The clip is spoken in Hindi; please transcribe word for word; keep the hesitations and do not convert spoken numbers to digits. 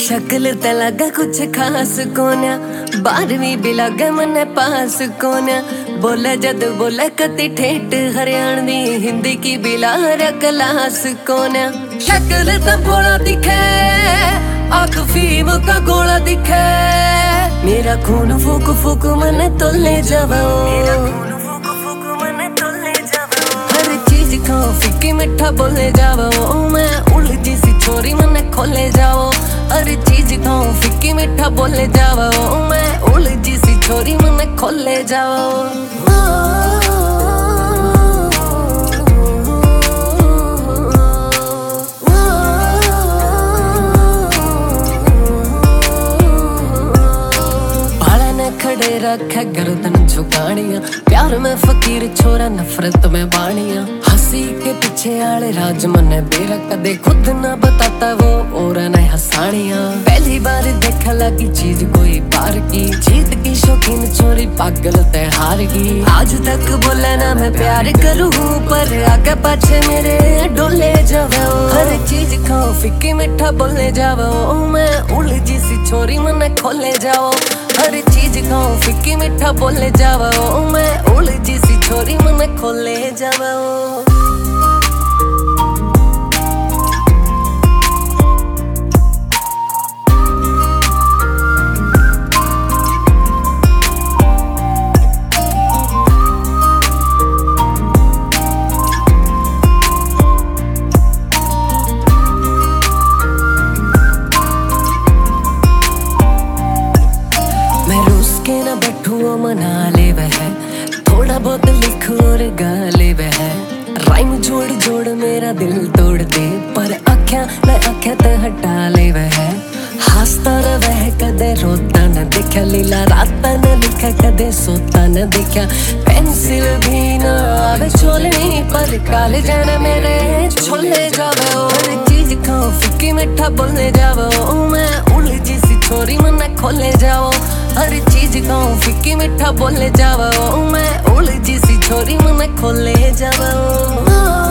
शक्ल ते लगे कुछ खास कोन्या, बारहवीं भी लगे मने पास कोन्या। बोले जद बोले कति ठेठ हरियाणवी, हिंदी की बिलार क्लास कोन्या। शक्ल ते भोला दिखे, आंख फीम का गोला दिखे। मेरा खून फूक फूक मने तो ले जावो, हर चीज खाओ फिक्की मिठा बोले जावो। मैं उलझी सी छोरी मने खोले जाओ, हर चीज खाओ फिक्की मिठा बोले जावो। मैं उलझी सी छोरी मने खोले जाओ। खड़े रखे गर्दन झुकानिया, प्यार में फकीर छोरा नफरत में बानिया। हंसी के पीछे आले राज मने बेरा, कदे खुद ना बताता वो और न हंसानिया। पहली बार देखा लगी चीज कोई बार की, जीत की शौकीन छोरी पागल ते हार गई। आज तक बोले ना मैं प्यार करूँ, पर आगे पाछे मेरे डोले जावो। हर चीज खाओ फिक्की मिठा बोले जावो। मैं उलझी सी छोरी मने खोले जाओ, हर चीज खाओ फिक्की मिठा बोले जावो। मैं उलझी सी छोरी मने खोले जावो। ना बठुओ मना ले वह, थोड़ा बहुत लिख और गा ले वह। राइम जोड़ जोड़ मेरा दिल तोड़ दे, पर आख्या न आख्या ते हटा ले वह। हंसता न वह कदे रोता न दिखा, लीला राता न लिखा कदे सोता न दिखा। पेंसिल भी न आवे छोलनी, पर काले जाने मेरे छोले जावे। हर चीज खाओ फिक्की मिठा बोलने जावो। मैं उलझी सी छोरी मने खोले जाओ, हर चीज खाओ फिक्की मिठा बोले जावो। मैं उलझी सी छोरी मने खोले जावो।